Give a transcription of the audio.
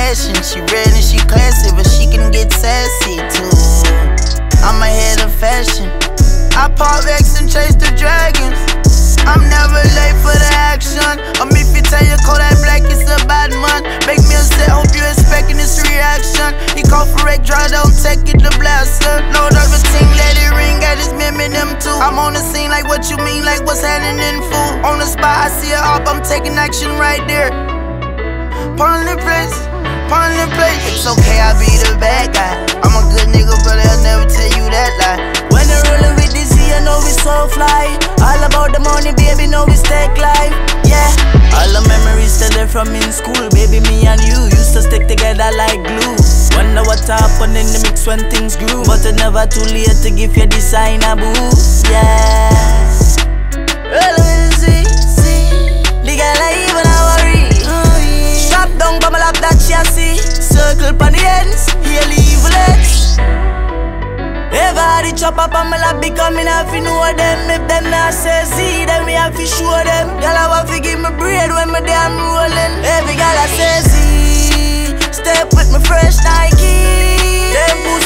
fashion. She red and she classy, but she can get sassy too. I'm ahead of fashion. I pop X and chase the dragons. I'm never late for the action. If you tell your Kodak Black it's a bad man, make me a set, hope you expecting this reaction. He call for Red Dry, don't take it to blaster. Load everything, let it ring, got his meme in them too. I'm on the scene like what you mean, like what's happening, fool. On the spot, I see it up, I'm taking action right there. Pon the place, pon the place. It's okay, I be the bad guy. I'm a good nigga, but I'll never tell you that lie. When you're rolling with this, you know we so fly. All about the money, baby, know we stake life. Yeah, all the memories still there from in school. Baby, me and you used to stick together like glue. Wonder what happened in the mix when things grew. But it's never too late to give your designer boost. Yeah. Rolling with the see. The girl I even a worry. Strap down, bubble up that chassis. Circle pon the ends, heal evil edge. Everybody chop up on my lap, becoming have to know them. If them not say see, then we have to show them. Girl, I want to give me bread when my damn rolling. Every girl I say see, step with my fresh Nike. Them